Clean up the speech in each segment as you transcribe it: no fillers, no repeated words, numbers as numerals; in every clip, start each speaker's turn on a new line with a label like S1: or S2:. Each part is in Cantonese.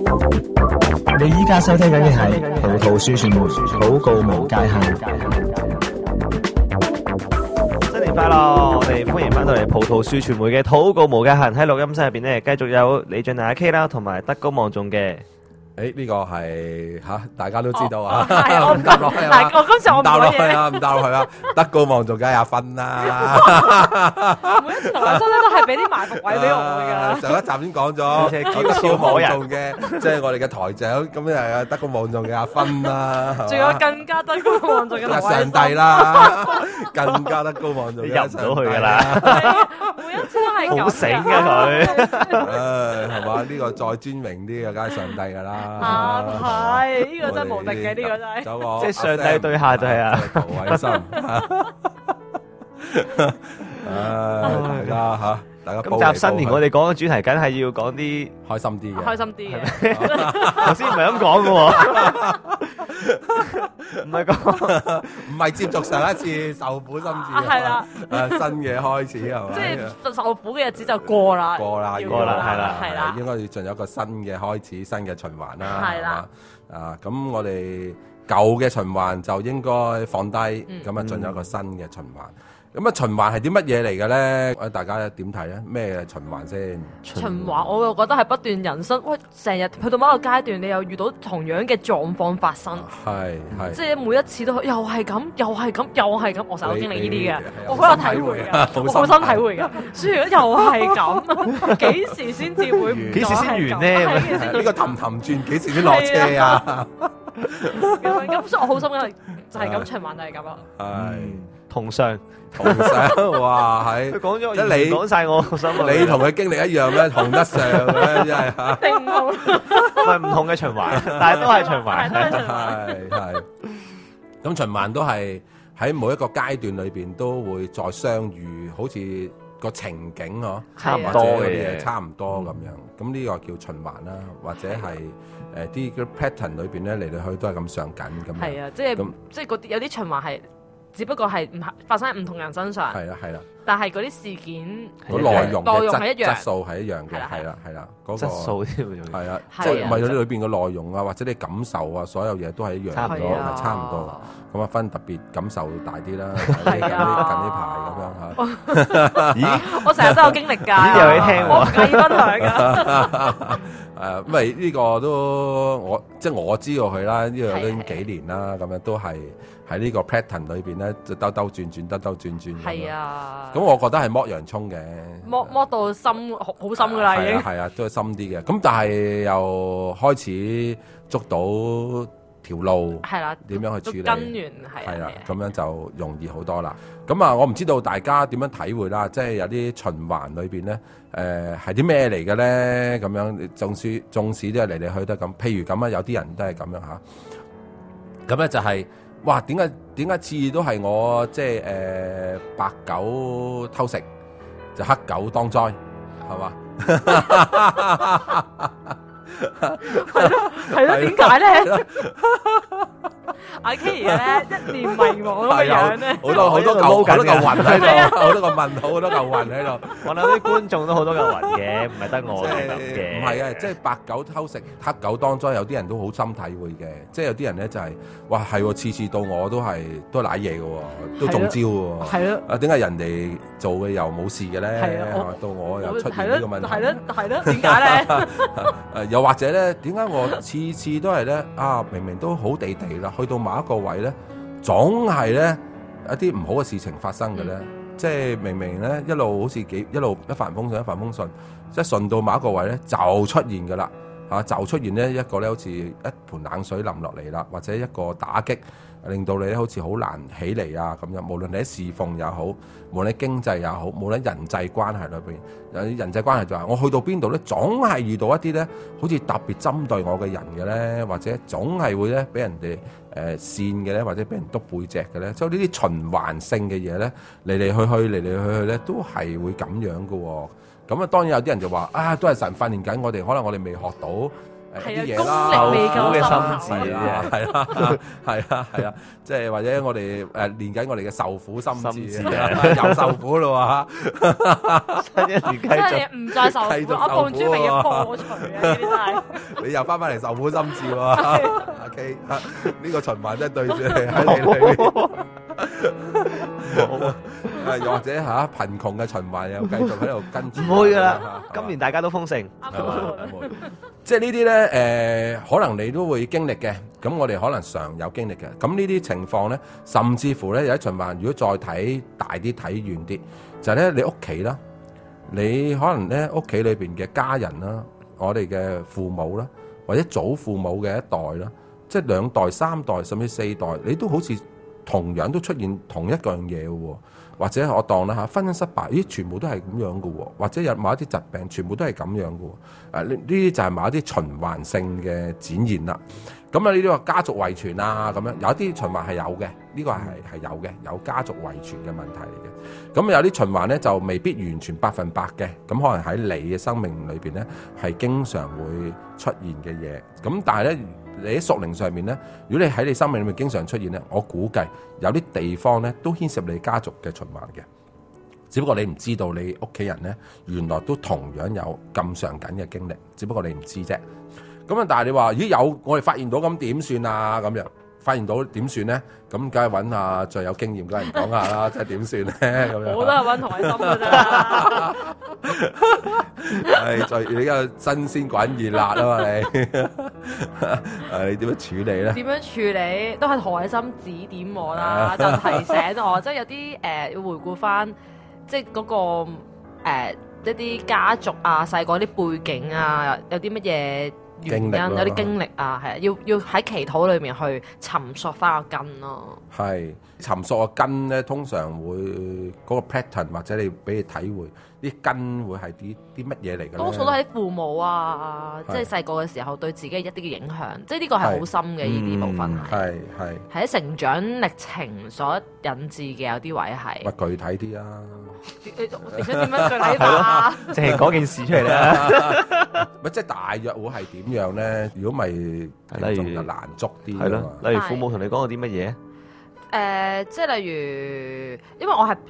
S1: 你依家收聽緊嘅係葡萄樹傳媒禱告無界限。
S2: 新年快樂！我哋歡迎翻到嚟葡萄樹傳媒嘅禱告無界限。喺錄音室入邊咧，繼續有李俊阿 K 啦，同埋德高望重嘅。
S3: 呢個係大家都知道啊。
S4: 係我唔答落去啊！我今次我唔
S3: 答落去啊，唔答落去啊！德高望重梗係阿芬啦。
S4: 每一次同阿芬咧都係俾啲埋伏位俾我㗎。
S3: 上一集先講咗，德高望重嘅，即係我哋嘅台長，咁係德高望重嘅阿芬啦。
S4: 仲有更加德高望重嘅
S3: 上帝啦，更加德高望重嘅
S2: 入唔到去㗎啦。
S4: 每一次都係咁。
S2: 好醒㗎佢。
S3: 係嘛？呢個再尊榮啲嘅，梗係上帝㗎啦。
S4: 係呢個真係無敵嘅，呢個真係。
S2: 即係上帝對下就係啊，
S3: 陶偉森。大家
S2: 今集新年我哋講嘅主題，梗係要講啲
S3: 開心啲嘅。
S4: 開心啲嘅。
S2: 頭先唔係咁講嘅喎，唔係講，
S3: 唔係接續上一次受苦心志。
S4: 係啦。
S3: 新嘅開始係嘛？
S4: 即係受苦嘅日子就過啦。
S3: 過啦，
S4: 係啦。
S3: 應該要進入一個新嘅開始，新嘅循環啦。
S4: 係啦。
S3: 咁我哋舊嘅循環就應該放低，咁啊進入一個新嘅循環。咁啊，循環係啲乜嘢嚟嘅咧？大家點睇咧？咩循環先？
S4: 循環我又覺得係不斷人生，喂，成日去到某一個階段，你又遇到同樣嘅狀況發生，
S3: 係
S4: 即係每一次都又係咁，又係咁，又係咁，我成日都經歷呢啲嘅，我好有體會嘅，我好深體會嘅。所以如果又係咁，幾時先至會？
S2: 幾時先完咧？
S3: 呢個氹氹轉幾時先落車啊？
S4: 咁所以我好深嘅就係咁循環就係咁咯。
S3: 係
S2: 同上。
S3: 哇，係
S2: 佢講咗，
S3: 即係你
S2: 講晒我心啊！
S3: 你同佢經歷一樣咧，同得上咧，真係嚇。
S4: 定唔同，
S2: 唔係唔同嘅循環，但係都係循環。
S3: 係。咁循環都係喺每一個階段裏邊都會再相遇，好似個情景嗬，
S2: 差唔多嘅
S3: 嘢，差唔多咁樣。咁呢個叫循環啦，或者係啲 pattern 裏邊咧嚟嚟去都係咁上緊咁樣。
S4: 係啊，即係嗰啲有啲循環係。只不過係發生喺唔同人身上，
S3: 係啦，
S4: 但係嗰啲事件
S3: 個內容
S4: 係一樣，
S3: 質素係一樣嘅，係啦，嗰個
S2: 質素添，
S3: 係啊，即係唔係嗰啲裏邊嘅內容啊，或者你感受啊，所有嘢都係一樣，差唔多。咁啊，分特別感受大啲啦，近呢排咁樣嚇。
S2: 咦？
S4: 我成日都有經歷㗎，
S2: 咦？又去聽喎，
S4: 我唔介意分享㗎。
S3: 因為呢個都我知道佢啦，呢個都已經幾年啦，咁樣都係喺呢個 pattern 裏邊咧，就兜兜轉轉。
S4: 係啊。
S3: 咁我覺得係剝洋葱嘅。
S4: 剝到深，好深㗎啦已經。
S3: 係啊，都係深啲嘅。咁但係又開始捉到條路，係啦，點樣去處理
S4: 根源係
S3: 啦，咁樣就容易好多啦。咁啊，我唔知道大家點樣體會啦，即係有啲循環裏邊咧，係啲咩嚟嘅咧？咁樣縱使都係嚟嚟去都係咁。譬如咁啊，有啲人都係咁樣嚇。咁咧就係，哇！點解次次都係我即係白狗偷食，就黑狗當災，係嘛？
S4: 係咯，點解咧？阿 K 而家咧一臉迷茫咁嘅樣咧，
S3: 好多嚿雲喺度，好多個問號，好多嚿雲喺度。
S2: 我諗啲觀眾都好多嚿雲嘅，唔係得我係咁嘅。
S3: 唔係啊，即係白狗偷食，黑狗當災。有啲人都好深體會嘅，即係有啲人咧就係，哇係喎，次次到我都係都瀨嘢嘅喎，都中招嘅喎。係咯。啊，點解人哋做嘅又冇事嘅咧？係啊，到我又出現呢個問題。
S4: 係咯，點解咧？
S3: 又或者咧，點解我次次都係咧？啊，明明都好地地啦，去到某一個位咧，總係咧一啲唔好嘅事情發生嘅咧。即係明明咧一路好似一路一帆風順，即係順到某一個位咧就出現㗎啦。就出現呢一個咧好似一盆冷水淋落嚟啦，或者一個打擊，令到你咧好似好難起嚟啊咁樣。無論你喺侍奉也好，無論你經濟也好，無論人際關係裏邊，有啲人際關係就係我去到邊度咧，總係遇到一啲咧好似特別針對我嘅人嘅咧，或者總係會咧俾人哋跣嘅咧，或者俾人篤背脊嘅咧，所以呢啲循環性嘅嘢咧嚟嚟去去咧都係會咁樣嘅喎。咁啊，當然有啲人就話啊，都係神訓練緊我哋，可能我哋未學到啲嘢啦，
S4: 功力未夠
S2: 嘅
S4: 深
S2: 心智
S3: 係啊，即係或者我哋練緊我哋嘅受苦心智
S2: 心智
S3: 又受苦咯
S2: 新一年繼
S4: 真
S2: 續
S4: 係唔再受苦，
S3: 繼續受苦
S4: 我放豬咪要破除啊！呢啲真係。
S3: 你又翻嚟受苦心智喎，阿 K，呢個循環真係對住你喺你裏面。又或者貧窮嘅循環又繼續喺度跟住，
S2: 唔會㗎啦，今年大家都豐盛。
S3: 即係呢啲咧可能你都會經歷嘅，咁我哋可能常有經歷嘅。咁呢啲情況咧，甚至乎咧有一循環，如果再睇大啲、睇遠啲，就係咧你屋企啦，你可能咧屋企裏邊嘅家人啦，我哋嘅父母啦，或者祖父母嘅一代啦，即係2代、3代甚至4代，你都好似同樣都出現同一樣嘢嘅喎。或者我當啦婚姻失敗，咦，全部都係咁樣嘅喎，或者有某一啲疾病，全部都係咁樣嘅喎。呢啲就係某一啲循環性嘅展現啦。咁呢啲話家族遺傳啊，咁樣有一啲循環係有嘅，呢個係有嘅，有家族遺傳嘅問題嚟嘅。咁有啲循環咧就未必完全100%嘅，咁可能喺你嘅生命裏邊咧係經常會出現嘅嘢。咁但係咧，你喺屬靈上面咧，如果你喺你生命裏面經常出現咧，我估計有啲地方咧都牽涉你家族嘅循環嘅，只不過你唔知道你屋企人咧原來都同樣有咁上緊嘅經歷，只不過你唔知啫。咁啊，但係你話咦有我哋發現到咁點算啊？咁樣發現到點算咧？咁梗係揾下最有經驗嘅人講下啦，即係點算咧？咁樣
S4: 我都係揾同理心㗎咋。
S3: 係最你個新鮮滾熱辣啊嘛你，你點樣處理咧？
S4: 點樣處理都係同理心指點我啦，就提醒我，即係有啲要回顧翻，即係嗰個一啲家族啊、細個啲背景啊，有啲乜嘢原因，有啲經歷啊，係啊，要喺祈禱裏面去尋索翻個根咯。係
S3: 尋索個根咧，通常會嗰個 pattern 或者你俾你體會啲根會係啲乜嘢嚟嘅？
S4: 多數都係父母啊，即係細個嘅時候對自己一啲嘅影響，即係呢個係好深嘅呢啲部分係喺成長歷程所引致嘅，有啲位係。
S3: 咪具體啲啊！
S4: 你想點樣具體啊？
S2: 淨係講件事出嚟啦。
S3: 咪即係大約會係點樣咧？如果咪
S2: 例如
S3: 就難捉啲。
S2: 係咯，例如父母同你講過啲乜嘢？
S4: 即係例如，因為我係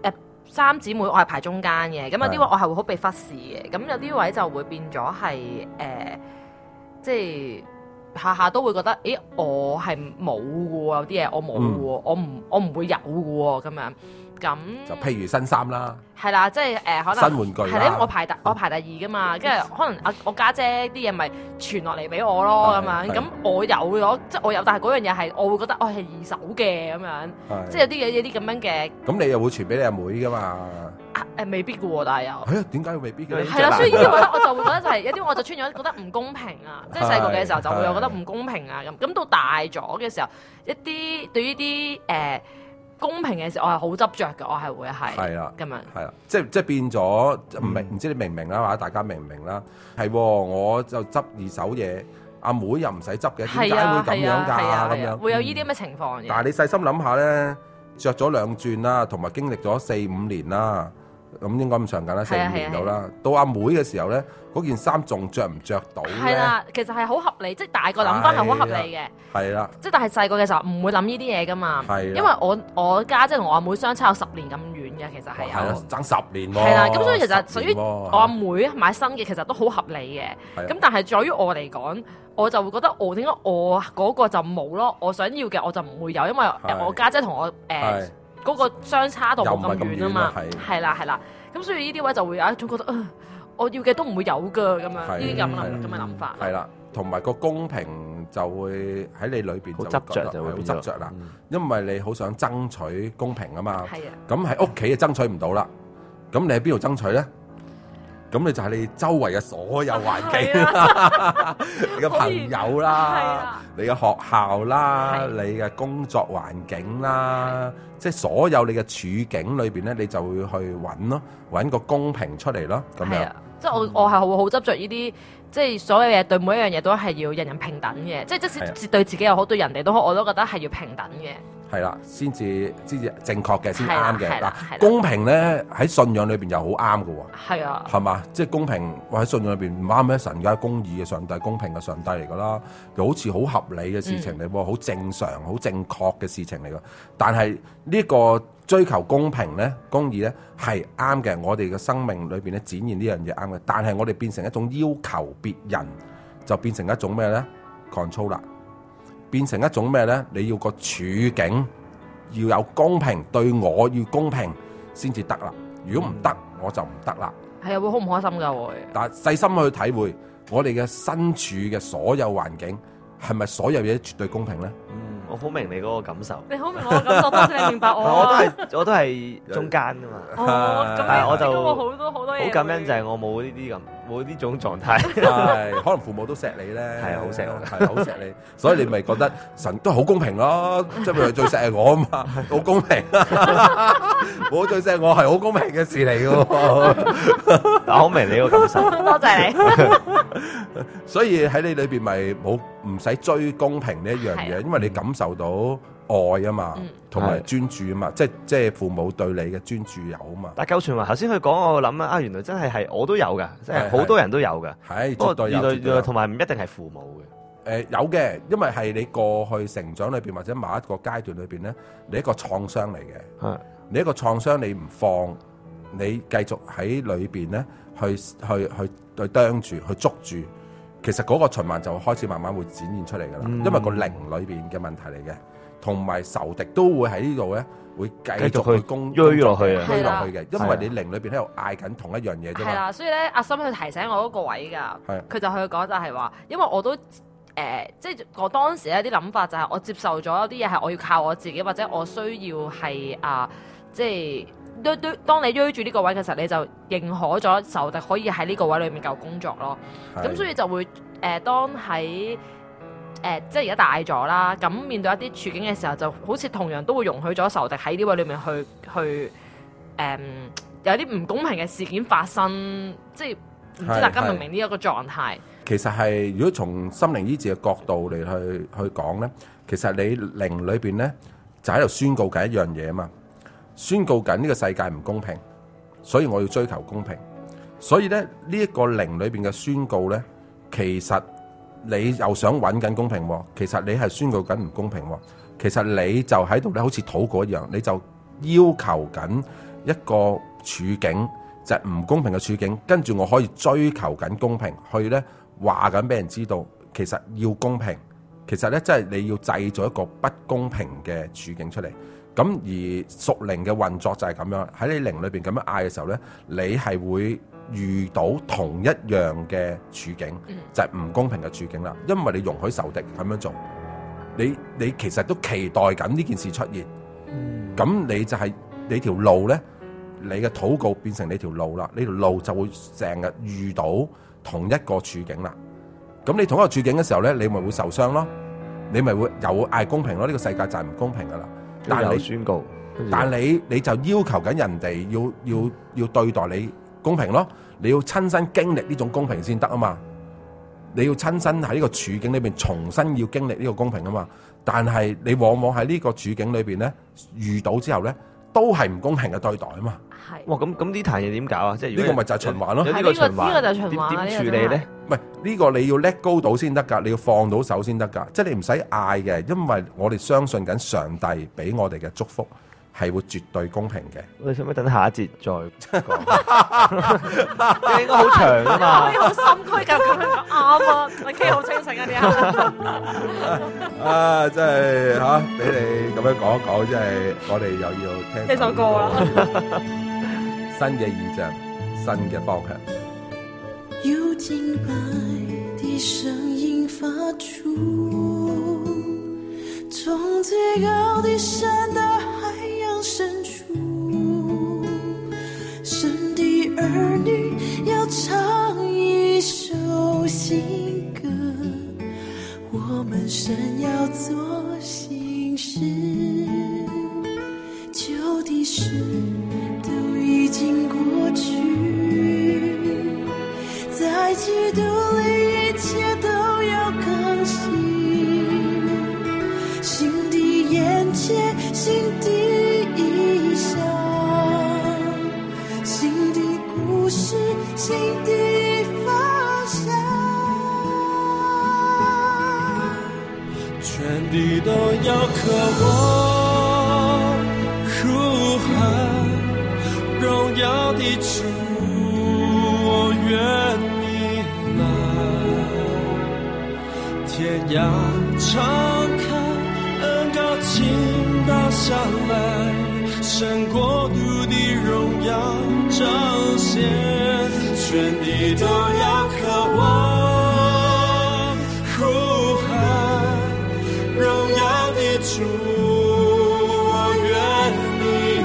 S4: 3姊妹，我係排中間嘅，咁有啲位我係會好被忽視嘅，咁有啲位就會變咗係即係下下都會覺得，咦，我係冇嘅喎，有啲嘢我冇嘅喎，我唔會有嘅喎，咁樣。咁
S3: 就譬如新衫啦，
S4: 係啦，即係可能
S3: 新玩具啦，
S4: 係咧，我排第2噶嘛，跟住可能我家姐啲嘢咪傳落嚟俾我咯，咁樣，咁我有咗，即係我有，但係嗰樣嘢係我會覺得我係二手嘅咁樣，即係有啲咁樣嘅。咁
S3: 你又會傳俾你阿妹噶嘛？
S4: 未必嘅喎，但係又
S3: 點解未必嘅？
S4: 係啦，所以呢啲位我就會覺得就係有啲我就穿咗覺得唔公平啊，即係細個嘅時候就會有覺得唔公平啊咁到大咗嘅時候，一啲對於啲公平嘅時候，我係好執着嘅，我係會係啦咁樣，
S3: 係啦，即係變咗唔知你明唔明啦，或者大家明唔明啦？係，我就執二手嘢，阿妹又唔使執嘅，點解會咁樣㗎？咁樣
S4: 會有呢啲咁嘅情況嘅。
S3: 但係你細心諗下咧，着咗2轉啦，同埋經歷咗4-5年啦。咁應該咁長緊啦，4-5年到啦。到阿妹嘅時候咧，嗰件衫仲着唔着到咧？
S4: 係啦，其實係好合理，即係大個諗翻係好合理嘅。
S3: 係啦，
S4: 即係但係細個嘅時候唔會諗呢啲嘢噶嘛。
S3: 係，
S4: 因為我家姐同我阿妹相差有10年咁遠嘅，其實係有。
S3: 係啊，爭10年喎。
S4: 係啦，咁所以其實屬於我阿妹買新嘅，其實都好合理嘅。咁但係在於我嚟講，我就會覺得點解我嗰個就冇咯？我想要嘅我就唔會有，因為我家姐同我嗰個相差度冇咁遠啊嘛。係啦。咁所以呢啲位就會有一種覺得，我要嘅都唔會有噶咁樣，呢啲咁嘅諗法。
S3: 係啦，同埋個公平就會喺你裏邊
S2: 好執着，就會
S3: 好執着啦，因為你好想爭取公平啊嘛。
S4: 係啊。
S3: 咁喺屋企就爭取唔到啦，咁你喺邊度爭取咧？咁你就係你周圍嘅所有環境啦，你嘅朋友啦，你嘅學校啦，你嘅工作環境啦，即係所有你嘅處境裏邊咧，你就會去揾個公平出嚟咯，咁樣。
S4: 即係我係好執着呢啲，即係所有嘢對每一樣嘢都係要人人平等嘅，即係即使對自己又好，對人哋都好，我都覺得係要平等嘅。
S3: 係啦，先至正確嘅，先啱嘅。嗱，
S4: 係啦
S3: 公平咧喺信仰裏邊又好啱嘅喎。
S4: 係啊，
S3: 係嘛？即係公平，或喺信仰裏邊唔啱咩？神梗係公義嘅上帝，公平嘅上帝嚟㗎啦，又好似好合理嘅事情嚟喎，好正常、好正確嘅事情嚟㗎。但係呢個追求公平咧、公義咧係啱嘅，我哋嘅生命裏邊咧展現呢樣嘢啱嘅。但係我哋變成一種要求別人，就變成一種咩咧 ？control 啦，變成一種咩咧？你要個處境要有公平，對我要公平先至得啦。如果唔得，我就唔得啦。
S4: 係啊，會好唔開心㗎會。
S3: 但係細心去體會，我哋嘅身處嘅所有環境係咪所有嘢絕對公平咧？
S2: 我好明你嗰個感受。
S4: 你好明我嘅感受，多謝你明白我。
S2: 我都係中間㗎嘛。
S4: 哦，咁
S2: 我就
S4: 我好多嘢。
S2: 好感恩就係我冇呢啲咁，冇呢種狀態。
S3: 係，可能父母都錫你咧。
S2: 係啊，好錫我，
S3: 係好錫你，所以你咪覺得神都好公平咯。即係譬如最錫係我啊嘛，好公平。我最錫我係好公平嘅事嚟㗎。
S2: 我好明你個感受。
S4: 多謝你。
S3: 所以喺你裏邊咪唔使追公平呢一樣嘢，因為你感受到愛啊嘛，同埋專注啊嘛，即係父母對你嘅專注有啊嘛。
S2: 但舊傳話頭先佢講，我諗啊，原來真係我都有㗎，即係好多人都有㗎。
S3: 係，絕對有。
S2: 原來同埋唔一定係父母嘅。
S3: 有嘅，因為係你過去成長裏邊或者某一個階段裏邊咧，你一個創傷嚟嘅。你一個創傷你唔放，你繼續喺裏邊咧去啄住、去捉住，其實嗰個循環就開始慢慢會展現出嚟㗎啦。因為個靈裏邊嘅問題嚟嘅，同埋仇敵都會喺呢度咧，會繼續去
S2: 追落去啊，
S3: 追落去嘅。因為你靈裏邊喺度嗌緊同一樣嘢啫嘛。
S4: 係啦，所以咧，阿森佢提醒我嗰個位㗎，佢就去講就係話，因為我都即係我當時咧啲諗法就係我接受咗有啲嘢係我要靠我自己，或者我需要係即係當你追住呢個位嘅時候，你就認可咗仇敵可以喺呢個位裏面夠工作咯。咁所以就會當喺即係而家大咗啦，咁面對一啲處境嘅時候，就好似同樣都會容許咗仇敵喺呢位裏面去有啲唔公平嘅事件發生，即係唔知大家明唔明呢一個狀態？
S3: 其實係如果從心靈醫治嘅角度嚟去講咧，其實你靈裏邊咧就喺度宣告緊一樣嘢啊嘛，宣告緊呢個世界唔公平，所以我要追求公平。所以咧呢一個靈裏邊嘅宣告咧，其實你又想揾緊公平喎，其實你係宣告緊唔公平喎。其實你就喺度咧，好似禱告一樣，你就要求緊一個處境，就係唔公平嘅處境，跟住我可以追求緊公平，去咧話緊俾人知道，其實要公平。其實咧，即係你要製造一個不公平嘅處境出嚟。咁而屬靈嘅運作就係咁樣，喺你靈裏邊咁樣嗌嘅時候咧，你係會遇到同一樣嘅處境，就係唔公平嘅處境啦。因為你容許仇敵咁樣做，你其實都期待緊呢件事出現。咁你就係你條路咧，你嘅禱告變成你條路啦，你條路就會成日遇到同一個處境啦。咁你同一個處境嘅時候咧，你咪會受傷咯，你咪會有嗌公平咯。呢個世界就係唔公平噶啦。但係你宣告，但係你就要求緊人哋要對待你公平咯。你要親身經歷呢種公平先得啊嘛。你要親身喺呢個處境裏邊重新要經歷呢個公平啊嘛。但係你往往喺呢個處境裏邊咧遇到之後咧，都係唔公平嘅對待啊嘛。
S2: 係。哇，咁呢壇嘢點搞啊？即係
S3: 呢個咪就係循環咯。
S4: 呢個就係循環。
S2: 點處理咧？
S3: 唔係呢個你要 let go 到先得㗎，你要放到手先得㗎。即係你唔使嗌嘅，因為我哋相信緊上帝俾我哋嘅祝福係會絕對公平嘅。
S2: 我哋使唔使等下一節再講？應該好長啊嘛。
S4: 可以好深區咁樣講啱啊！你 K 好清醒啊啲
S3: 啊！真係嚇，俾你咁樣講一講，即係我哋又要聽
S4: 呢首歌啦。
S3: 新嘅意象，新嘅方向。
S5: 有敬拜的聲音發出，從最高的山到海洋深處，神的兒女要唱一首新歌，我們神要做新事，舊的事都已經過去，在基督裏一切都要更新，新的眼界地都要渴望呼喊荣耀的主，我愿你来。天涯长看，恩膏倾倒下来，神国度的荣耀彰显，全地都要渴望呼喊荣耀的主，我愿你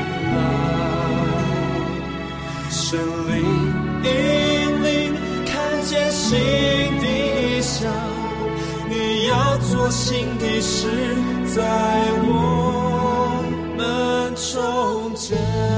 S5: 来。神灵引领，看见新的想，你要做新的事，在我们中间。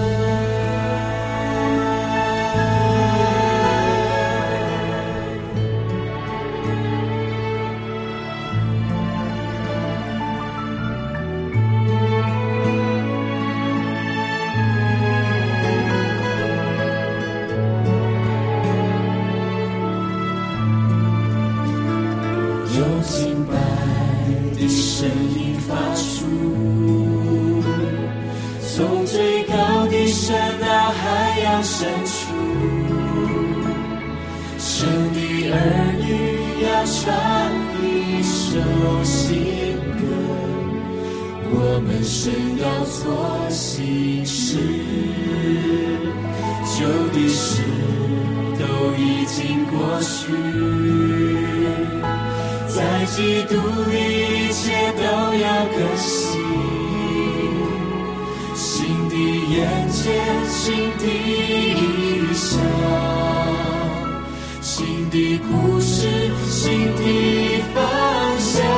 S5: 有敬拜的声音发出，从最高的山到海洋深处，神的儿女要唱一首新歌，我们神要做新事，旧的事都已经过去，在基督里一切都要更新，新的眼界，新的意象，新的故事，新的方向，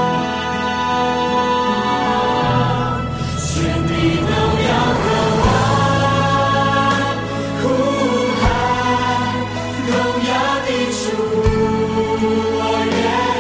S5: 全地都要渴望呼喊荣耀的主，我愿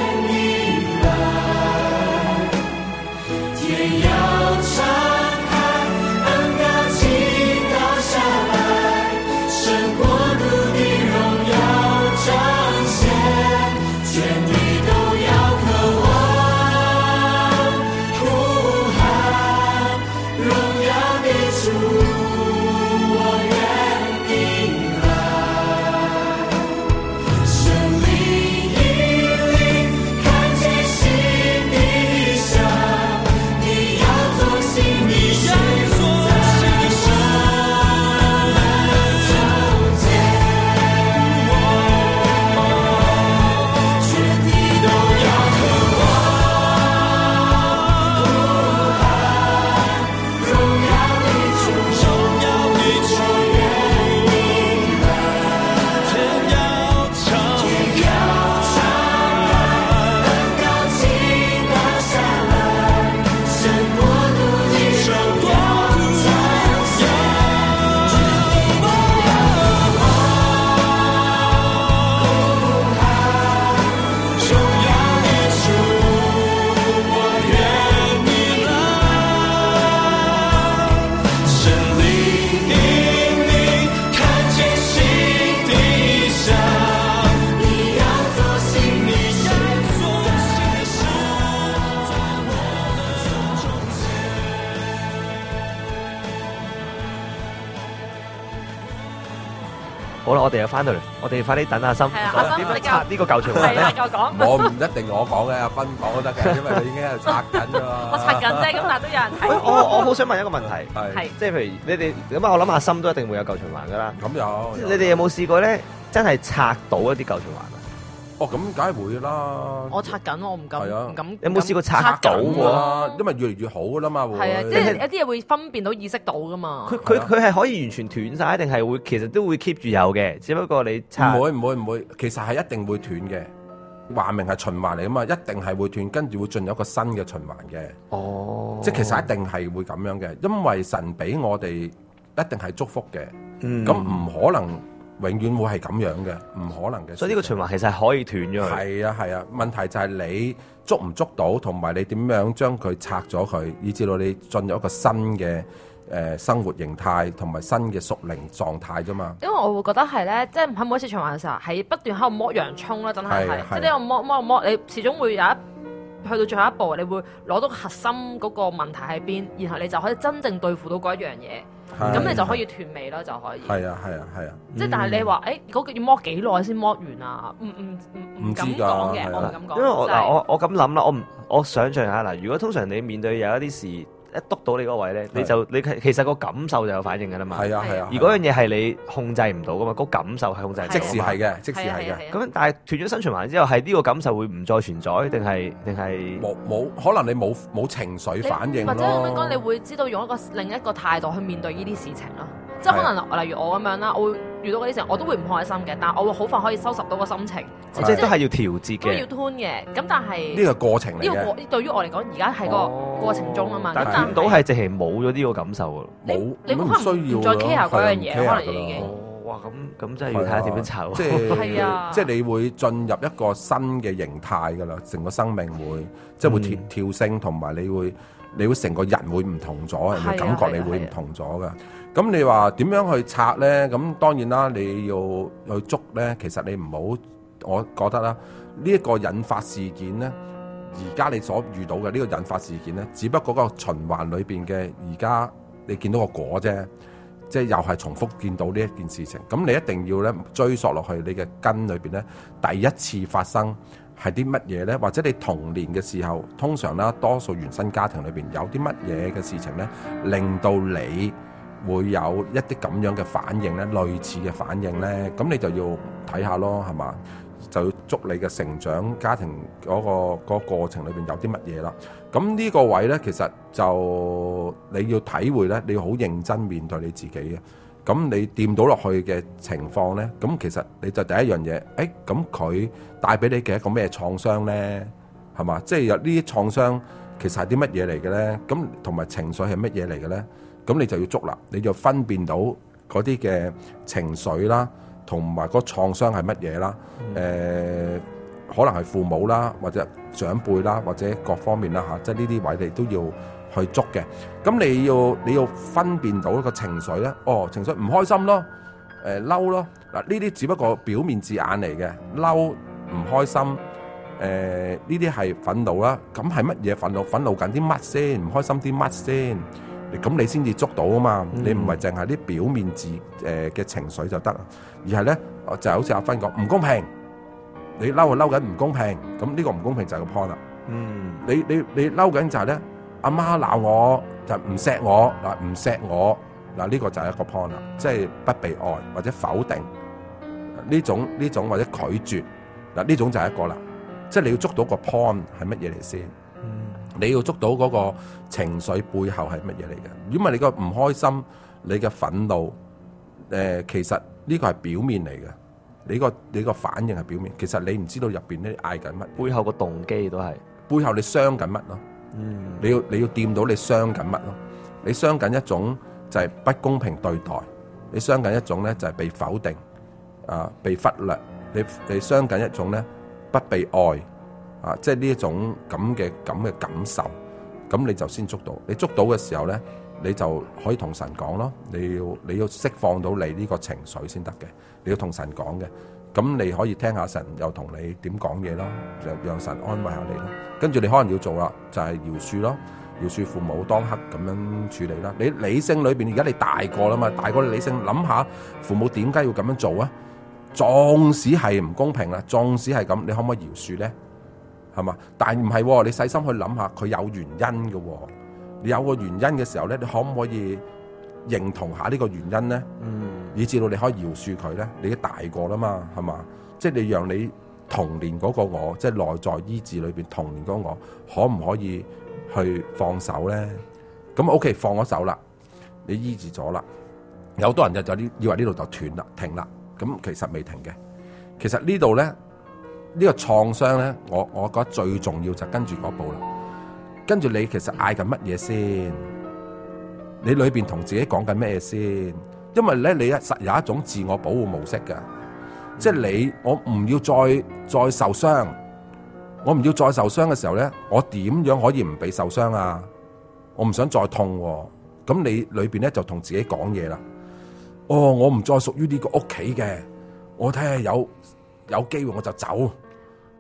S2: 好啦，我哋又翻到嚟，我哋快啲等阿心講點樣拆呢個舊循環咧。
S3: 我唔一定我講嘅，阿斌講都得嘅，因為佢已經喺度拆緊㗎嘛。
S4: 我拆緊啫，咁但係都有人睇。
S2: 我好想問一個問題，
S4: 係
S2: 即係譬如你哋咁啊，我諗阿心都一定會有舊循環㗎啦。
S3: 咁有。
S2: 你哋有冇試過咧，真係拆到一啲舊循環啊？
S3: 哦，咁梗係會啦。
S4: 我拆緊，我唔敢，唔敢。
S2: 有冇試過拆到喎？
S3: 因為越嚟越好㗎啦嘛，會。
S4: 係啊，即係一啲嘢會分辨到意識到㗎嘛。
S2: 佢係可以完全斷晒，定係會其實都會 keep 住有嘅？只不過你拆
S3: 唔會，其實係一定會斷嘅。話明係循環嚟啊嘛，一定係會斷，跟住會進入一個新嘅循環嘅。
S2: 哦，
S3: 即係其實一定係會咁樣嘅，因為神俾我哋一定係祝福嘅。咁唔可能永遠會係咁樣嘅，唔可能嘅。
S2: 所以呢個循環其實係可以斷咗佢。
S3: 係啊，問題就係你捉唔捉到，同埋你點樣將佢拆咗佢，以至到你進入一個新嘅生活形態同埋新嘅屬靈狀態啫嘛。
S4: 因為我會覺得係咧，即係喺每一次循環嘅時候，係不斷喺度剝洋葱啦，真係。即係你又剝，你始終會有一去到最後一步，你會攞到核心嗰個問題喺邊，然後你就可以真正對付到嗰一樣嘢。咁你就可以斷尾啦，就可以。
S3: 係啊，
S4: 即係但係你話嗰個要剝幾耐先剝完啊？唔敢講嘅，我唔敢講。
S2: 因為我咁諗啦，我想象下嗱，如果通常你面對有一啲事一督到你嗰位咧，你其實個感受就有反應㗎啦嘛。
S3: 係啊。
S2: 而嗰樣嘢係你控制唔到㗎嘛，個感受係控制唔到。
S3: 即時係嘅。
S2: 咁但係斷咗新循環之後，係呢個感受會唔再存在，定係
S3: 冇？可能你冇情緒反應咯。
S4: 或者咁樣講，你會知道用另一個態度去面對呢啲事情咯。即係可能例如我咁樣啦，我會遇到嗰啲事，我都會唔開心嘅，但係我會好快可以收拾到個心情。
S2: 即係都係要調節嘅，
S4: 都要 tune 嘅。咁但係
S3: 呢個過程嚟嘅。
S4: 呢個對於我嚟講，而家係個過程中啊嘛。
S2: 但係斷到係直情冇咗呢個感受㗎咯。
S4: 你可能唔再 care 嗰樣嘢，可能已經。
S2: 哇！咁真係要睇下點樣炒。
S3: 即係你會進入一個新嘅形態㗎啦，成個生命會即係會跳升，同埋你會成個人會唔同咗，人嘅感覺你會唔同咗㗎。咁你話點樣去拆咧？咁當然啦，你要去捉咧。其實你唔好，我覺得啦，呢一個引發事件咧，而家你所遇到嘅呢個引發事件咧，只不過個循環裏邊嘅而家你見到個果啫，即係又係重複見到呢一件事情。咁你一定要咧追溯落去你嘅根裏邊咧，第一次發生係啲乜嘢咧？或者你童年嘅時候，通常啦，多數原生家庭裏邊有啲乜嘢嘅事情咧，令到你會有一啲咁樣嘅反應咧，類似嘅反應咧，咁你就要睇下咯，係嘛？就要捉你嘅成長家庭嗰個過程裏邊有啲乜嘢啦。咁呢個位咧，其實就你要體會咧，你要好認真面對你自己嘅。咁你掂到落去嘅情況咧，咁其實你就第一樣嘢，咁佢帶俾你嘅一個咩創傷咧？係嘛？即係有呢啲創傷其實係啲乜嘢嚟嘅咧？咁同埋情緒係乜嘢嚟嘅咧？咁你就要捉啦，你就分辨到嗰啲嘅情緒啦，同埋個創傷係乜嘢啦？可能係父母啦，或者長輩啦，或者各方面啦嚇，即係呢啲位你都要去捉嘅。咁你要分辨到一個情緒咧，情緒唔開心咯，嬲咯，嗱呢啲只不過表面字眼嚟嘅，嬲唔開心，呢啲係憤怒啦。咁係乜嘢憤怒？憤怒緊啲乜先？唔開心啲乜先？咁你先至捉到啊嘛，你唔係淨係啲表面字嘅情緒就得，而係咧就好似阿芬講唔公平，你嬲就嬲緊唔公平，咁呢個唔公平就係個 point 啦。你嬲緊就係咧，阿媽鬧我就唔錫我嗱，唔錫我嗱，呢個就係一個 point 啦，即係不被愛或者否定呢種或者拒絕嗱，呢種就係一個啦，即係你要捉到個 point 係乜嘢嚟先。你要捉到嗰個情緒背後係乜嘢嚟嘅？如果唔係你個唔開心，你嘅憤怒，其實呢個係表面嚟嘅。你個反應係表面，其實你唔知道入邊咧嗌緊乜，
S2: 背後個動機都係
S3: 背後你傷緊乜咯？你要掂到你傷緊乜咯？你傷緊一種就係不公平對待，你傷緊一種咧就係被否定被忽略，你傷緊一種咧不被愛。即係呢一種咁嘅感受，咁你就先捉到。你捉到嘅時候咧，你就可以同神講咯。你要釋放到你呢個情緒先得嘅。你要同神講嘅，咁你可以聽下神又同你點講嘢咯，就讓神安慰下你咯。跟住你可能要做啦，就係饒恕咯，饒恕父母當刻咁樣處理啦。你理性裏邊而家你大個啦嘛，大個你理性諗下父母點解要咁樣做啊？縱使係唔公平啦，縱使係咁，你可唔可以饒恕咧？係嘛？但係唔係，你細心去諗下，佢有原因嘅。你有個原因嘅時候咧，你可唔可以認同下呢個原因咧？以至到你可以饒恕佢咧。你已經大個啦嘛，係嘛？即係你讓你童年嗰個我，即係內在醫治裏邊童年嗰個我，可唔可以去放手咧？咁 OK， 放咗手啦，你醫治咗啦。有好多人就以為呢度就斷啦、停啦，咁其實未停嘅。其實呢度咧。呢個創傷咧，我覺得最重要就跟住嗰步啦。跟住你其實嗌緊乜嘢先？你裏邊同自己講緊咩先？因為咧，你實有一種自我保護模式嘅，即係我唔要再受傷，我唔要再受傷嘅時候咧，我點樣可以唔被受傷啊？我唔想再痛喎。咁你裏邊咧就同自己講嘢啦。我唔再屬於呢個屋企嘅，我睇下有機會我就走，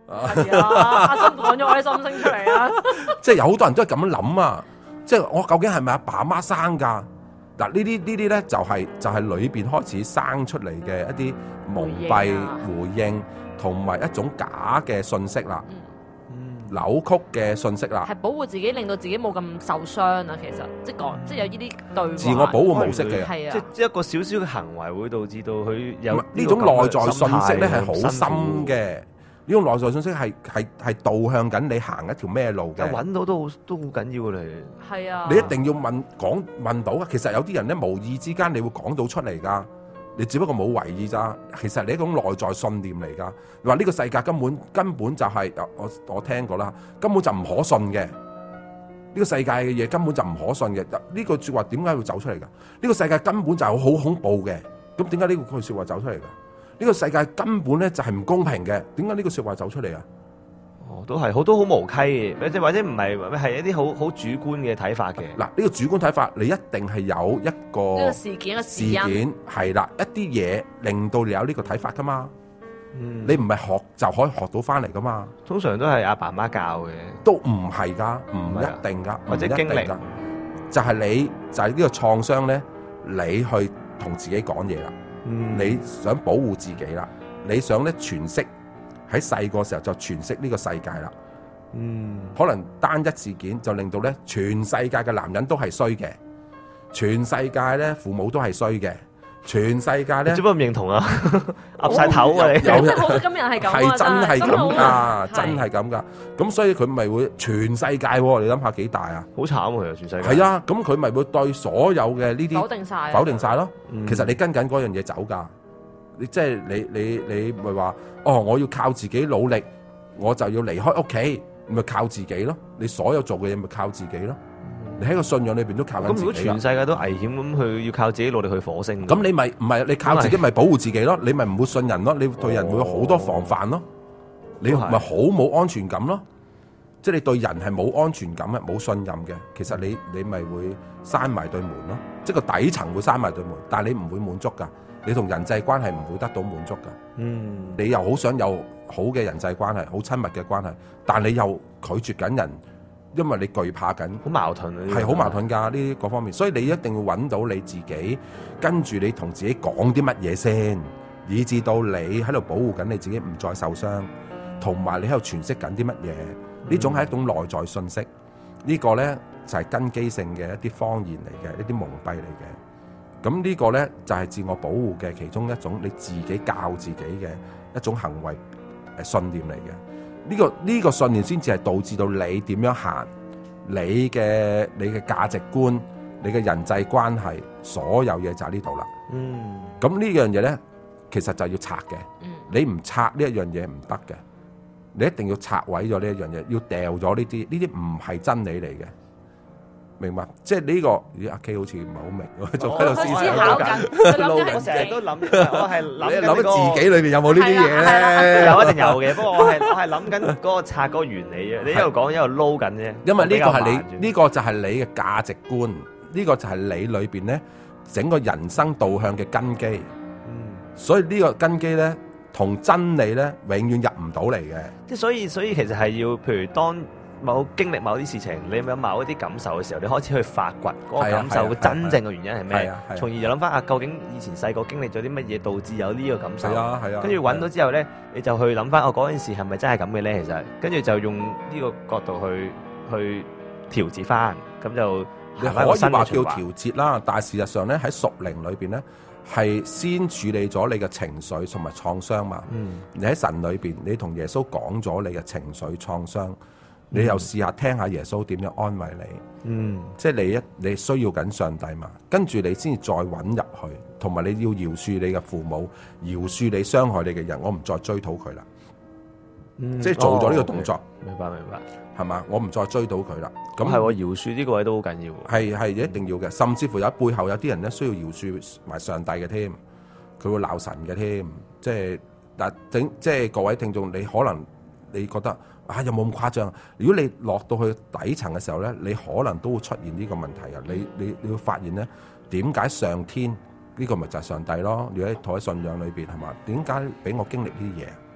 S4: 係啊，阿心講咗我啲心聲出嚟啊！
S3: 即係有好多人都係咁樣諗啊！即係我究竟係咪阿爸阿媽生㗎？嗱，呢啲咧就係裏邊開始生出嚟嘅一啲蒙蔽回應，同埋一種假嘅信息啦，扭曲嘅信息啦，
S4: 係保護自己，令到自己冇咁受傷啊！其實即係講，即係有呢啲對話
S3: 自我保護模式嘅，
S4: 係啊，
S2: 即係一個少少嘅行為會導致到佢有
S3: 呢種內在信息咧係好深嘅。呢種內在信息係導向緊你行一條咩路嘅，
S2: 揾到都好緊要嘅嚟。
S4: 係啊，
S3: 你一定要問到嘅。其實有啲人咧無意之間你會講到出嚟㗎，你只不過冇為意咋。其實你一種內在信念嚟㗎。你話呢個世界根本就係、我聽過啦，根本就唔可信嘅。呢個世界嘅嘢根本就唔可信嘅。呢句説話點解會走出嚟㗎？呢個世界根本就係好恐怖嘅。咁點解呢句説話走出嚟㗎？呢個世界根本咧就係唔公平嘅，點解呢個説話走出嚟啊？
S2: 哦，都係好多好無稽嘅，或者唔係一啲好主觀嘅睇法嘅。
S3: 嗱，呢個主觀睇法，你一定係有一個
S4: 事件
S3: 係啦，一啲嘢令到你有呢個睇法噶嘛。你唔係學就可以學到翻嚟噶嘛。
S2: 通常都係阿爸媽教嘅，
S3: 都唔係㗎，唔一定㗎，
S2: 或者經歷㗎，
S3: 就係呢個創傷咧，你去同自己講嘢啦。你想保護自己啦，你想咧詮釋喺細個時候就詮釋呢個世界啦。可能單一事件就令到咧全世界嘅男人都係衰嘅，全世界咧父母都係衰嘅，全世界咧。
S2: 你做乜唔認同啊？岌晒頭啊！你
S4: 有好多今日係咁，
S3: 係真係咁㗎，真係咁㗎。咁所以佢咪會全世界喎？你諗下幾大啊？
S2: 好慘喎！全世界
S3: 係啊，咁佢咪會對所有嘅呢啲否定晒咯。其實你跟緊嗰樣嘢走㗎，你即係你咪話哦，我要靠自己努力，我就要離開屋企，咪靠自己咯。你所有做嘅嘢咪靠自己咯。你喺個信仰裏邊都靠緊自己。咁如果
S2: 全世界都危險咁，佢要靠自己努力去火星。
S3: 咁你咪唔係你靠自己咪保護自己咯？你咪唔會信人咯？你對人會有好多防範咯。你咪好冇安全感咯。即係你對人係冇安全感嘅，冇信任嘅。其實你咪會閂埋對門咯。即係個底層會閂埋對門，但係你唔會滿足㗎。你同人際關係唔會得到滿足㗎。你又好想有好嘅人際關係，好親密嘅關係，但你又拒絕緊人。因為你懼怕緊，
S2: 好矛盾啊！
S3: 係好矛盾㗎，呢啲各方面，所以你一定要揾到你自己，跟住你同自己講啲乜嘢先，以至到你喺度保護緊你自己唔再受傷，同埋你喺度詮釋緊啲乜嘢，呢種係一種內在信息。呢個呢就係根基性嘅一啲謊言嚟嘅，一啲蒙蔽嚟嘅。咁呢個呢就係自我保護嘅其中一種，你自己教自己嘅一種行為信念嚟嘅。呢個信念先至係導致到你點樣行，你嘅價值觀，你嘅人際關係，所有嘢就喺呢度啦。咁呢樣嘢咧，其實就要拆嘅。你唔拆呢一樣嘢唔得嘅，你一定要拆毀咗呢一樣嘢，要掉咗呢啲唔係真理嚟嘅。明白，即係呢個阿 K 好似唔係好明，仲喺度思考緊。
S2: 我成日都諗，我係
S3: 諗自己裏邊有冇呢啲嘢咧？
S2: 有一定有嘅，不過我係諗緊嗰個拆嗰個原理啊！你一路講一路撈緊啫。
S3: 因為呢個係你，呢個就係你嘅價值觀，呢個就係你裏邊咧整個人生導向嘅根基。所以呢個根基咧，同真理咧，永遠入唔到嚟嘅。
S2: 即係所以其實係要，譬如當經歷某啲事情，你有某一啲感受嘅時候，你開始去發掘嗰個感受嘅真正嘅原因係咩？從而就諗翻究竟以前細個經歷咗啲乜嘢導致有呢個感受？跟住揾到之後咧，你就去諗翻嗰件事係咪真係咁嘅咧？其實跟住就用呢個角度去調節翻，咁就
S3: 你可以話叫調節啦。但係事實上咧，喺屬靈裏邊咧，係先處理咗你嘅情緒同埋創傷嘛。你喺神裏邊，你同耶穌講咗你嘅情緒創傷。你又試下聽下耶穌點樣安慰你，即係你需要緊上帝嘛，跟住你先至再揾入去，同埋你要饒恕你嘅父母，饒恕你傷害你嘅人，我唔再追討佢啦，即係做咗呢個動作。
S2: 明白，
S3: 係嘛？我唔再追討佢啦。咁
S2: 係喎，饒恕呢個位都好緊要。
S3: 係一定要嘅，甚至乎有背後有啲人咧需要饒恕埋上帝嘅添，佢會鬧神嘅添。即係各位聽眾，你可能你覺得。有冇咁誇張？如果你落到去底層嘅時候咧，你可能都會出現呢個問題啊！你會發現咧，點解上天呢個咪就係上帝咯？如果喺信仰裏邊係嘛？點解俾我經歷呢啲嘢？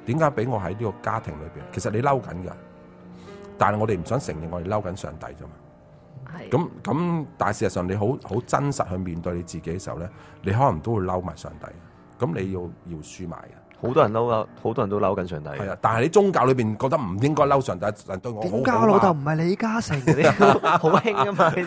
S3: 點解俾我喺呢個家庭裏邊？其實你嬲緊㗎，但係我哋唔想承認我哋嬲緊上帝啫嘛。咁，但係事實上你好真實去面對你自己嘅時候咧，你可能都會嬲埋上帝。咁你要饒恕埋嘅。
S2: 好多人嬲啊，好多人都嬲緊上帝。
S3: 係啊，但係你宗教裏邊覺得唔應該嬲上帝，神對我好好啊。
S2: 點解我老豆唔係李嘉誠嗰啲好興啊嘛？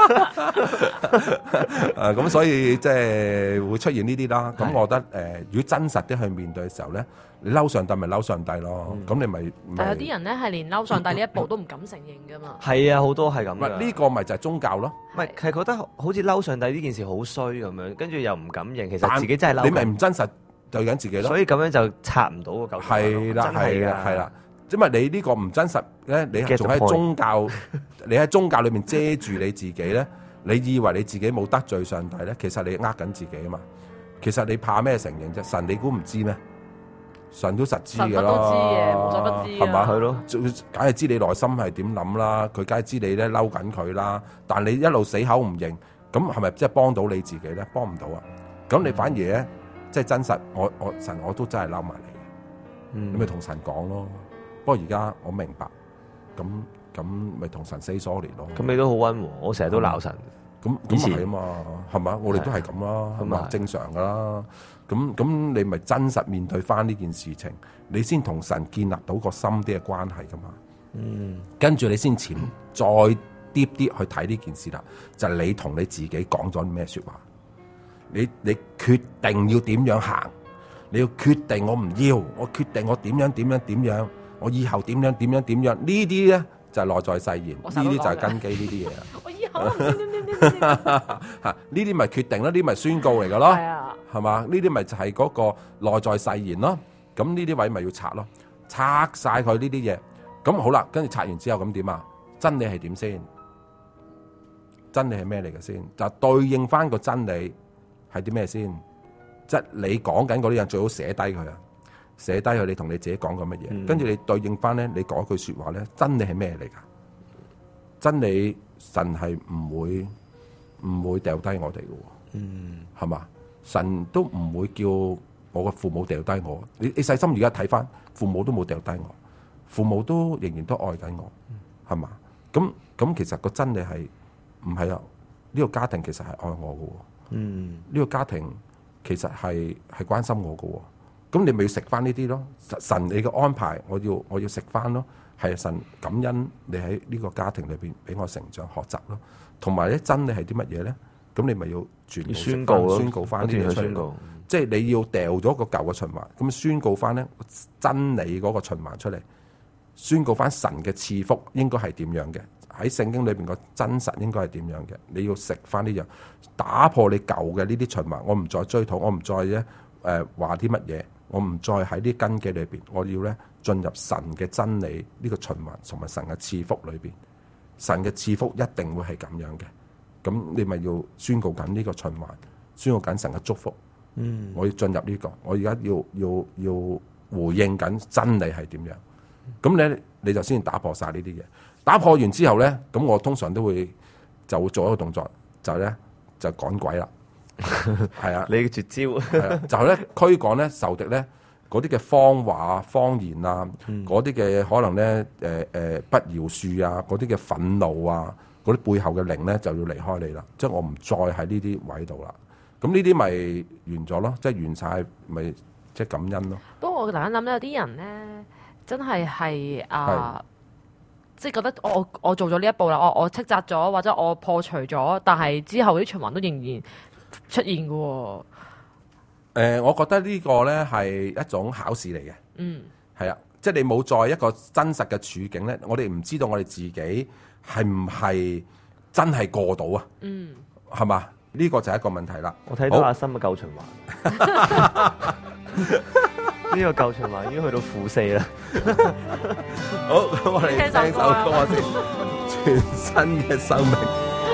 S2: 呢啲
S3: 咁所以即係會出現呢啲啦。咁我覺得如果真實啲去面對嘅時候咧，你嬲上帝咪嬲上帝咯。咁你咪
S4: 但係有啲人咧係連嬲上帝呢一步都唔敢承認噶嘛。
S2: 係啊，好多係咁。
S3: 呢個咪就係宗教咯。
S2: 唔係係覺得好似嬲上帝呢件事好衰咁樣，跟住又唔敢認，其實自己真係嬲。
S3: 你咪唔真實。對緊自己咯，
S2: 所以咁樣就拆唔到個舊。
S3: 係啦，係啦，因為你呢個唔真實咧，你仲喺宗教，你喺宗教裏面遮住你自己咧，你以為你自己冇得罪上帝咧，其實你呃緊自己啊嘛。其實你怕咩承認啫？神你估唔知咩？神都實知嘅咯，
S4: 神乜都知嘅，無所不知
S3: 係嘛？
S2: 係咯，
S3: 梗係知你內心係點諗啦，佢梗係知你咧嬲緊佢啦。但你一路死口唔認，咁係咪即係幫到你自己咧？幫唔到啊！咁你反而咧。即係真實，神我都真係嬲埋你，你咪同神講咯。不過而家我明白，咁咪同神 say sorry 咯。
S2: 咁你都好溫和，我成日都鬧神。
S3: 咁係啊嘛，係嘛？我哋都係咁啦，係嘛？正常噶啦。咁你咪真實面對翻呢件事情，你先同神建立到個深啲嘅關係噶嘛。跟住你先再 deep 啲去睇呢件事啦，就係你同你自己講咗咩説話。你決定要點樣行，你要決定我唔要，我決定我點樣，我以後點樣，呢啲咧就係內在誓言，呢啲就係根基呢啲嘢啊。
S4: 我以後點，
S3: 呢啲咪決定啦，呢啲咪宣告嚟噶咯，係嘛？呢啲咪就係嗰個內在誓言咯。咁呢啲位咪要拆咯，拆晒佢呢啲嘢。咁好啦，跟住拆完之後咁點啊？真理係點先？真理係咩嚟嘅先？就對應翻個真理。係啲咩先？即係你講緊嗰啲人最好寫低佢啊，寫低佢你同你自己講過乜嘢，跟住你對應翻咧，你講句説話咧，真理係咩嚟㗎？真理神係唔會掉低我哋嘅喎，係嘛？神都唔會叫我嘅父母掉低我。你細心而家睇翻，父母都冇掉低我，父母都仍然都愛緊我，係嘛？咁其實個真理係唔係啊？呢個家庭其實係愛我嘅喎。呢個家庭其實係關心我嘅喎，咁你咪要食翻呢啲咯。神你嘅安排，我要食翻咯。係神感恩你喺呢個家庭裏邊俾我成長學習咯。同埋咧真理係啲乜嘢咧？咁你咪要宣告翻呢啲出嚟。即係你要掉咗個舊嘅循環，咁宣告翻咧真理嗰個循環出嚟，宣告翻神嘅賜福應該係點樣嘅。喺聖經裏邊個真實應該係點樣嘅？你要食翻呢樣，打破你舊嘅呢啲循環。我唔再追討，我唔再咧話啲乜嘢，我唔再喺啲根基裏邊。我要咧進入神嘅真理呢個循環同埋神嘅賜福裏邊。神嘅賜福一定會係咁樣嘅。咁你咪要宣告緊呢個循環，宣告緊神嘅祝福。我要進入呢個，我而家要回應緊真理係點樣。咁咧你就先打破晒呢啲嘢。打破完之後咧，咁我通常都會做一個動作，就趕鬼啦。係啊，
S2: 你嘅絕招
S3: 係啊，就係咧驅趕咧仇敵咧嗰啲嘅謊話、謊言啊，嗰啲嘅可能咧不饒恕啊，嗰啲嘅憤怒啊，嗰啲背後嘅靈咧就要離開你啦。即係我唔再喺呢啲位度啦。咁呢啲咪完咗咯，即係完晒咪即係感恩咯。
S4: 不過我突然間諗到有啲人咧，真係即係覺得我做咗呢一步啦，我斥責咗或者我破除咗，但係之後啲循環都仍然出現嘅喎。
S3: 我覺得呢個咧係一種考試嚟嘅。係啊，即係你冇在一個真實嘅處境咧，我哋唔知道我哋自己係唔係真係過到啊？係嘛？呢個就係一個問題啦。
S2: 我睇到阿森嘅舊循環。呢個舊循環已經去到負4啦。
S3: 好，我哋聽首歌先，全新嘅生命。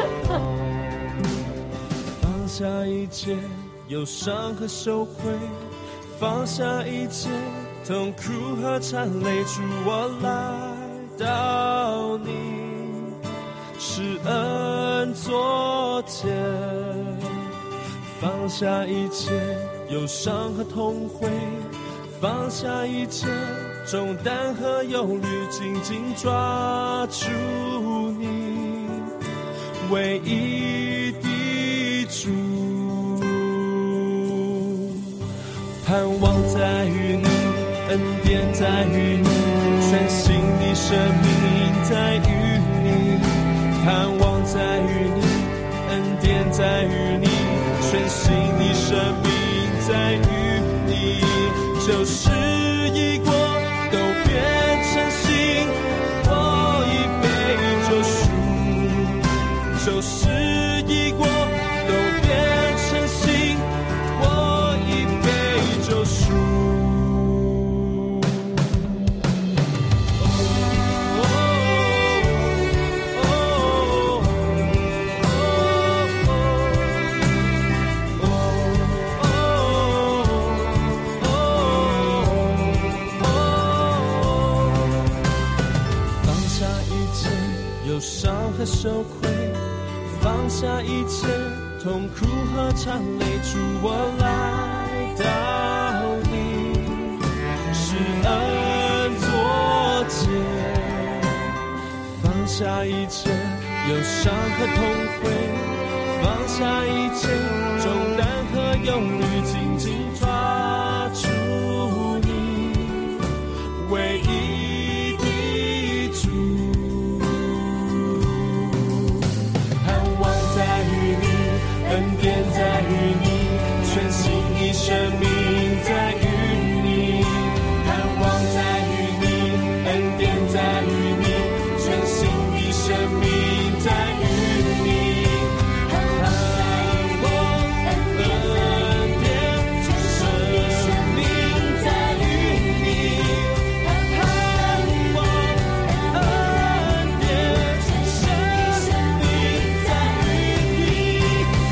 S5: 放下一切憂傷和羞愧，放下一切痛苦和殘累，主我來到你施恩座前，放下一切憂傷和痛悔，
S6: 放下一切重担和忧虑，紧紧抓住你唯一的主，盼望在于你，恩典在于你，全新的生命在于你，盼望在于你，恩典在于你，全新的生命在于你，旧事已过都变成新，我已被救赎，旧事已过都变成新，我已被救赎。忧伤和羞愧，放下一切痛苦和长泪，主我来到你，施恩作结，放下一切忧伤和痛悔，放下一切重担和忧虑，紧紧抓住你唯一的主，恩典在于你，全新的生命在于你，盼望在于你，恩典在于你，全新的生命在于你，盼望恩典，生命在于你，盼望恩典，生命在于你。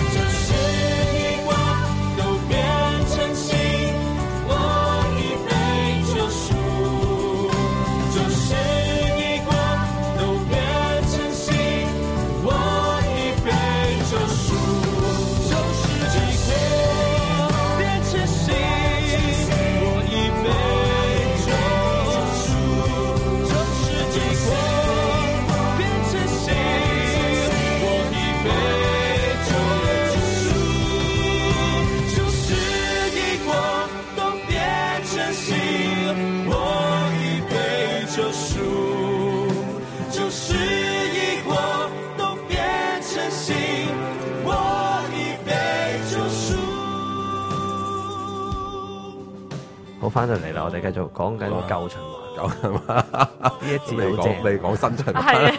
S2: 好，翻到嚟啦，我哋繼續講緊個舊循環。
S3: 舊循環
S2: 呢一節好正，
S3: 未講新循環。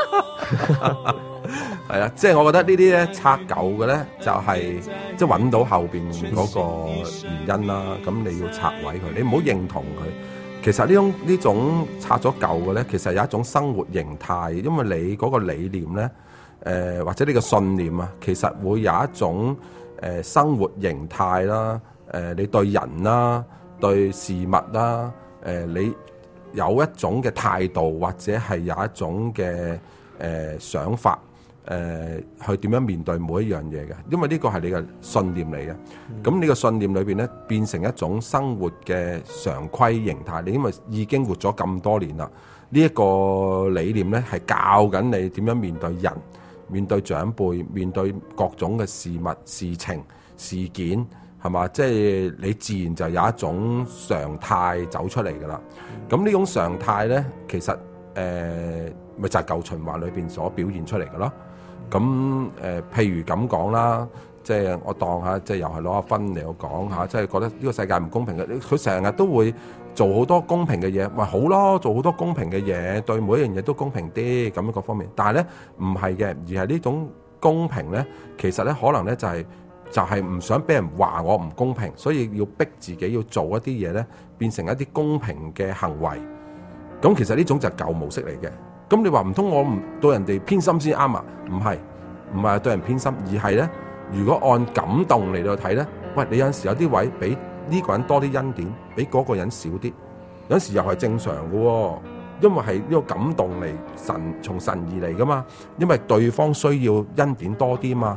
S3: 係啦，即係我覺得呢啲咧拆舊嘅咧，就係即係揾到後邊嗰個原因啦。咁你要拆毀佢，你唔好認同佢。其實呢種拆咗舊嘅咧，其實有一種生活形態，因為你嗰個理念咧，或者你個信念啊，其實會有一種生活形態啦，你對人啦，對事物啦，你有一種嘅態度，或者係有一種嘅想法，去點樣面對每一樣嘢嘅，因為呢個係你嘅信念嚟嘅。咁你個信念裏邊咧，變成一種生活嘅常規形態。你因為已經活咗咁多年啦，呢一個理念咧係教緊你點樣面對人、面對長輩、面對各種嘅事物、事情、事件。係嘛？即係你自然就有一種常態走出嚟㗎啦。咁呢種常態咧，其實咪就係舊循環裏邊所表現出嚟嘅咯。咁譬如咁講啦，即係我當下，即係又係攞阿芬嚟講下，即係覺得呢個世界唔公平嘅。佢成日都會做好多公平嘅嘢，咪好咯，做好多公平嘅嘢，對每一樣嘢都公平啲咁樣各方面。但係咧唔係嘅，而係呢種公平咧，其實咧可能咧就係唔想俾人話我唔公平，所以要逼自己要做一啲嘢咧，變成一啲公平嘅行為。咁其實呢種就係舊模式嚟嘅。咁你話唔通我唔對人哋偏心先啱啊？唔係對人偏心，而係咧，如果按感動嚟到睇咧，喂，你有陣時有啲位俾呢個人多啲恩典，俾嗰個人少啲，有陣時又係正常嘅喎。因為係呢個感動嚟，從神而嚟噶嘛。因為對方需要恩典多啲嘛。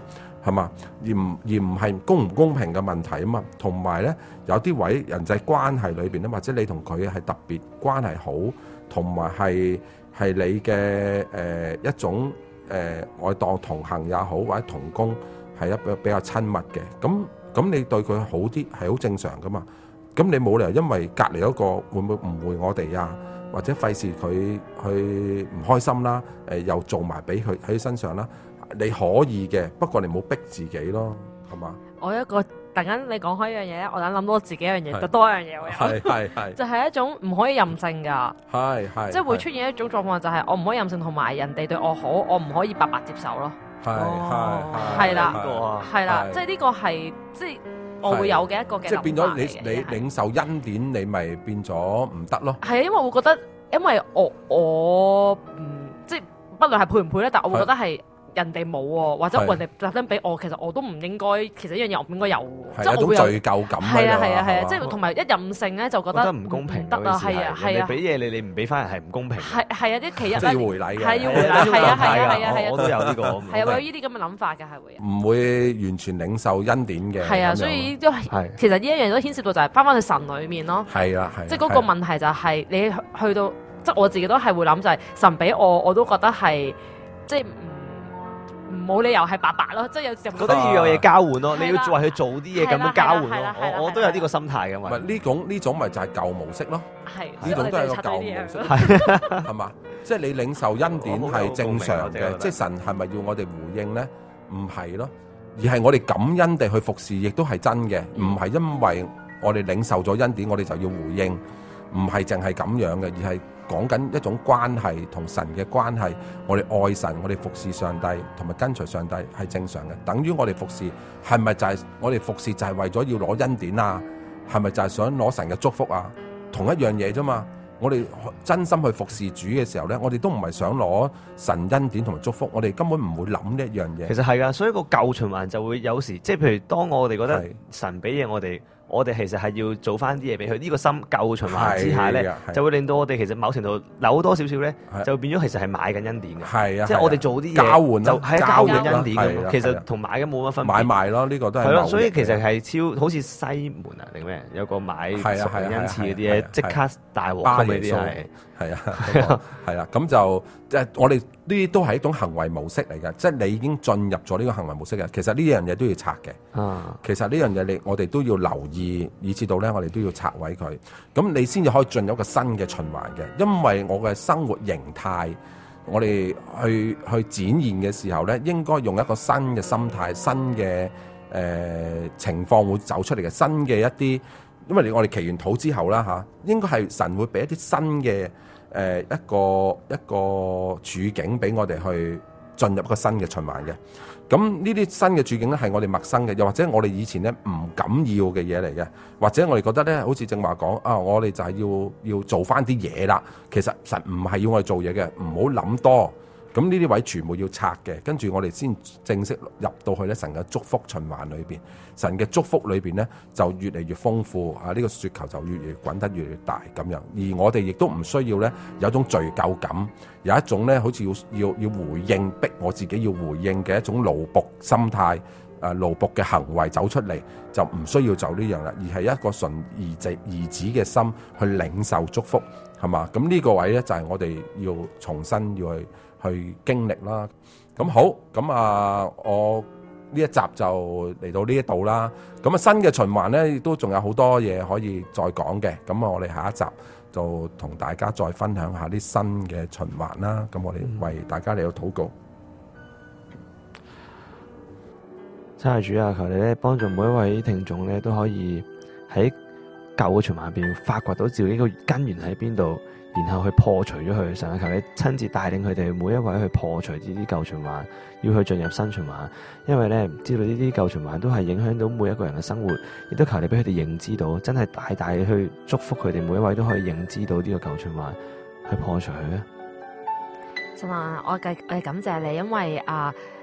S3: 係嘛？而唔係公唔公平嘅問題啊嘛。同埋咧，有啲位人際關係裏邊咧，或者你同佢係特別關係好，同埋係你嘅一種我當同行也好，或者同工係一比較親密嘅。咁你對佢好啲係好正常噶嘛。咁你冇理由因為隔離嗰個會唔會誤會我哋啊，或者費事佢去唔開心啦，又做埋俾佢喺身上啦。你可以嘅，不過你唔好逼自己咯，係嘛？
S4: 我一個突然間你講開一樣嘢咧，我諗到自己一樣嘢，就多一樣嘢我有。係就係一種唔可以任性㗎。係即係會出現一種狀況，就係我唔可以任性，同埋人哋對我好，我唔可以白白接受咯。係啦，即係呢個係即係我會有嘅一個嘅諗法嚟嘅。即係變咗你領受恩典，你咪變咗唔得咯。係啊，因為我會覺得，因為我即係不論係配唔配咧，但我會覺得係。人哋冇喎，或者人哋特登俾我，其實我都唔應該。其實呢樣嘢我唔應該有喎，即係我會有罪疚感。係啊，即係同埋一任性咧，就覺得唔公平得啊，係啊，你俾嘢你唔俾翻人係唔公平。係啊，啲其一即係要回禮嘅，係要回禮，係啊，我都有呢個。係啊，會有呢啲咁嘅諗法嘅，係會。唔會完全領受恩典嘅。係啊，所以都係其實呢一樣都牽涉到就係翻去神裡面咯。係啊，即係嗰個問題就係你去到，即係我自己都係會諗就係神俾我都覺得係即係。冇理由係白白咯，即係有時覺得要有嘢交換咯，你要為佢做啲嘢咁樣交換咯。我都有呢個心態嘅嘛。唔係呢種咪就係舊模式咯。係呢種都係個舊模式，係嘛？即係你領受恩典係正常嘅，即係神係咪要我哋回應咧？唔係咯，而係我哋感恩地去服侍，亦都係真嘅。唔係因為我哋領受咗恩典，我哋就要回應，唔係淨係咁樣嘅，而係。講緊一種關係同神嘅關係，我哋愛神，我哋服侍上帝同埋跟隨上帝係正常嘅。等於我哋服侍係咪就係我哋服侍就係為咗要攞恩典啊？係咪就係想攞神嘅祝福啊？同一樣嘢啫嘛。我哋真心去服侍主嘅時候咧，我哋都唔係想攞神恩典同埋祝福，我哋根本唔會諗呢一樣嘢。其實係噶，所以個舊循環就會有時，即係譬如當我哋覺得神俾嘢我哋其實係要做翻啲嘢俾佢，呢個心舊循環之下咧，就會令到我哋其實某程度扭多少少咧，就變咗其實係買緊恩典嘅。係啊，即係我哋做啲嘢交換就係交換恩典嘅。其實同買嘅冇乜分別。買賣咯，呢個都係。係咯，所以其實係超好似西門啊定咩？有個買屬靈恩賜嗰啲嘢，即刻大鑊咁嗰啲係。係啊，咁就即係我哋呢啲都係一種行為模式嚟嘅，即係你已經進入咗呢個行為模式嘅。其實呢樣嘢都要拆嘅。其實呢樣嘢我哋都要留意，以至到咧我哋都要拆毀佢。咁你先至可以進入一個新嘅循環嘅。因為我嘅生活形態，我哋去展現嘅時候咧，應該用一個新嘅心態、新嘅情況會走出嚟嘅，新嘅一啲。因為我哋祈完禱之後啦嚇，應該係神會俾一啲新嘅一個處境俾我哋去進入一個新嘅循環嘅。咁呢啲新嘅處境咧係我哋陌生嘅，又或者我哋以前咧唔敢要嘅嘢嚟嘅，或者我哋覺得咧好似正話講啊，我哋就係要做翻啲嘢啦。其實神唔係要我哋做嘢嘅，唔好諗多。咁呢啲位全部要拆嘅，跟住我哋先正式入到去咧神嘅祝福循環裏邊，神嘅祝福裏邊咧就越嚟越豐富啊！呢個雪球就越嚟越滾得越嚟越大咁樣。而我哋亦都唔需要咧有一種罪疚感，有一種咧好似要回應，逼我自己要回應嘅一種奴僕心態，奴僕嘅行為走出嚟，就唔需要做呢樣啦，而係一個純兒子嘅心去領受祝福，係嘛？咁呢個位咧就係我哋要重新要去經歷啦。咁好，咁我呢一集就嚟到呢一度啦。咁新嘅循環咧，亦都仲有好多嘢可以再講嘅。咁我哋下一集就同大家再分享下啲新嘅循環啦。咁我哋為大家嚟到禱告。
S2: 真係主啊，求你咧幫助每一位聽眾咧都可以喺舊嘅循環入邊發掘到自己個根源喺邊度，然後去破除咗佢。神啊，求你親自帶領佢哋每一位去破除呢啲舊循環，要去進入新循環。因為咧知道呢啲舊循環都係影響到每一個人嘅生活，亦都求你俾佢哋認知到，真係大大去祝福佢哋每一位都可以認知到呢個舊循環，去破除佢啊！神啊，我感謝你，因為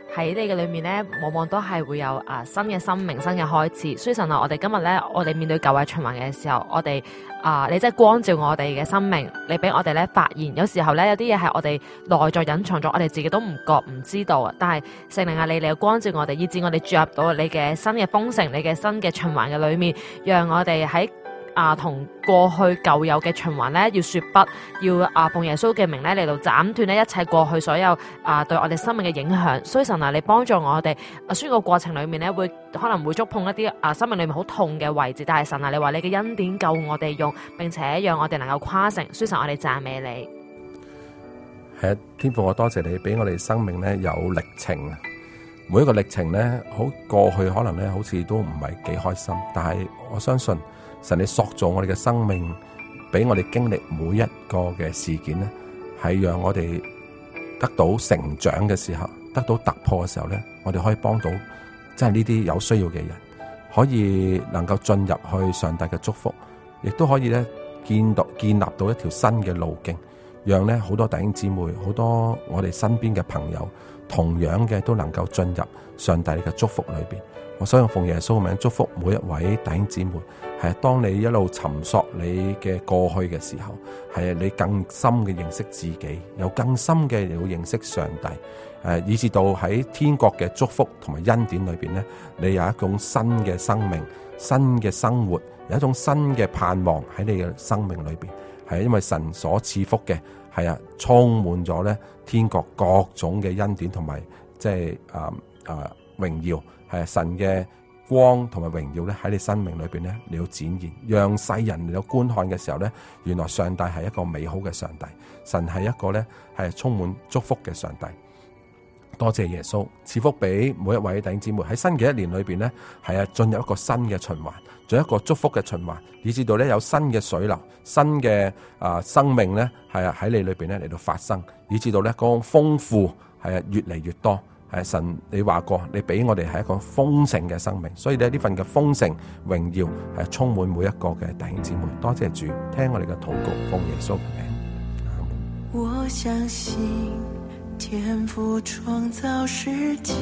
S4: 喺你嘅裏面咧，往往都係會有新嘅生命、新嘅開始。所以神啊，我哋今日咧，我哋面對舊嘅循環嘅時候，我哋你真係光照我哋嘅生命，你俾我哋咧發現。有時候咧，有啲嘢係我哋內在隱藏咗，我哋自己都唔覺唔知道啊。但係聖靈啊，你嚟光照我哋，以致我哋注入到你嘅新嘅豐盛、你嘅新嘅循環嘅裏面，讓我哋喺同過去舊有嘅循環咧，要說不，要奉耶穌嘅名咧嚟到斬斷咧一切過去所有對我哋生命嘅影響。所以神啊，你幫助我哋雖然個過程裏面咧可能會觸碰一啲生命裏面好痛嘅位置，但係神啊，你話你嘅恩典夠我哋用，並且讓我哋能夠跨城。所以神，我哋讚美你。
S3: 係啊，天父，我多謝你俾我哋生命咧有歷程啊！每一個歷程咧，好過去可能咧好似都唔係幾開心，但係我相信神你塑造我哋嘅生命，俾我哋經歷每一個嘅事件咧，係讓我哋得到成長嘅時候，得到突破嘅時候咧，我哋可以幫到即係呢啲有需要嘅人，可以能夠進入去上帝嘅祝福，亦都可以咧建立到一條新嘅路徑，讓咧好多弟兄姊妹，好多我哋身邊嘅朋友，同樣嘅都能夠進入上帝嘅祝福裏邊。我想用奉耶穌嘅名祝福每一位弟兄姊妹，係當你一路尋索你嘅過去嘅時候，係你更深嘅認識自己，有更深嘅要認識上帝，以至到喺天國嘅祝福同埋恩典裏邊咧，你有一種新嘅生命、新嘅生活，有一種新嘅盼望喺你嘅生命裏邊，係因為神所賜福嘅，係充滿咗咧天國各種嘅恩典同埋即係榮耀。係神嘅光同埋榮耀咧喺你生命裏邊咧，你要展現，讓世人嚟到觀看嘅時候咧，原來上帝係一個美好嘅上帝，神係一個咧係充滿祝福嘅上帝。多謝耶穌賜福俾每一位弟兄姊妹喺新嘅一年裏邊咧，係進入一個新嘅循環，進入一個祝福嘅循環，以至到咧有新嘅水流、新嘅生命咧係喺你裏邊咧嚟到發生，以至到咧嗰種豐富係越嚟越多。神，你話過，你俾我哋係一個豐盛嘅生命，所以咧呢份嘅豐盛榮耀係充滿每一個嘅弟兄姊妹。多謝主，聽我哋嘅禱告，奉耶穌嘅名。
S5: 我相信天父創造世界，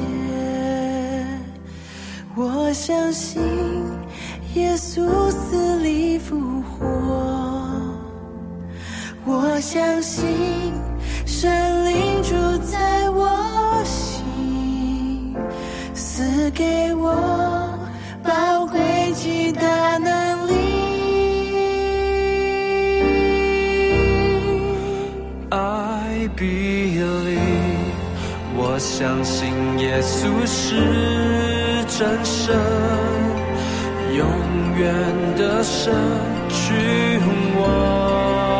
S5: 我相信耶穌死裡復活，我相信神靈住在我心，賜給我寶貴極大能力。
S6: I believe， 我相信耶穌是真神，永遠的神，君王。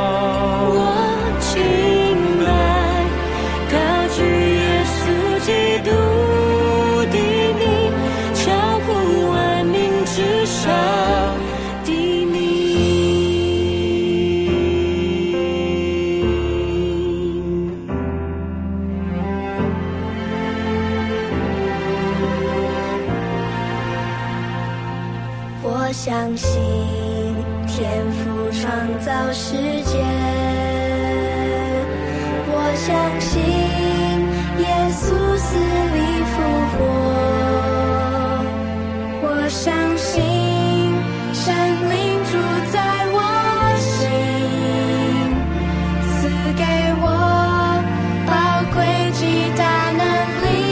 S7: 我相信天父創造世界，我相信耶穌死裡復活，我相信神靈住在我心，賜給我寶貴極大能力。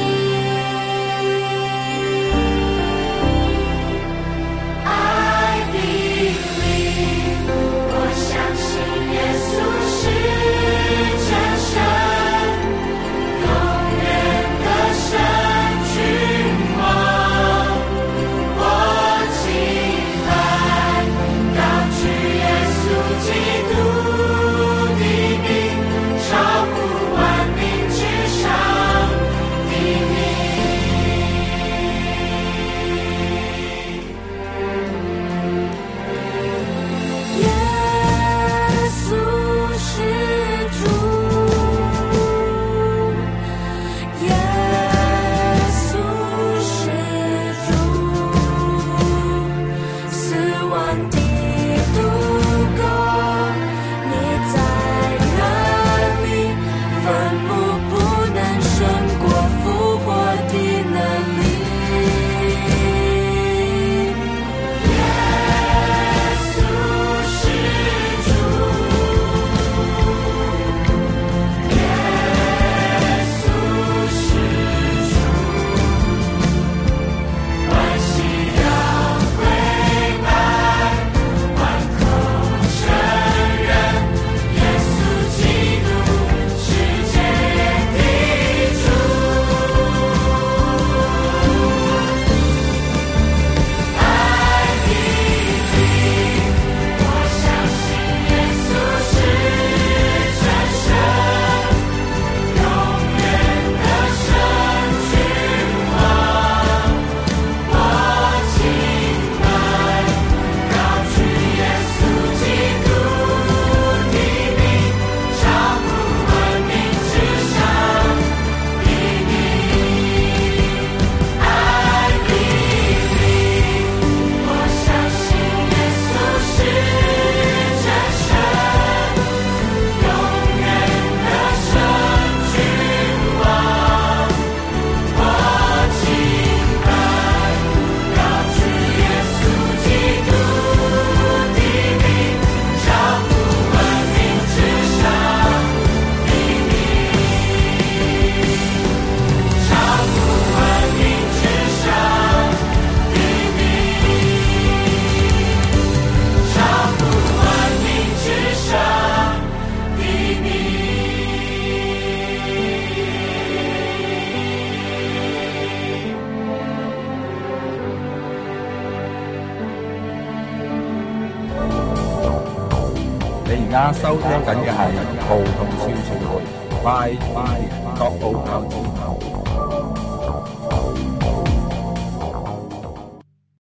S3: 而家收聽緊嘅係葡萄笑傳媒，拜拜，各澳口之後。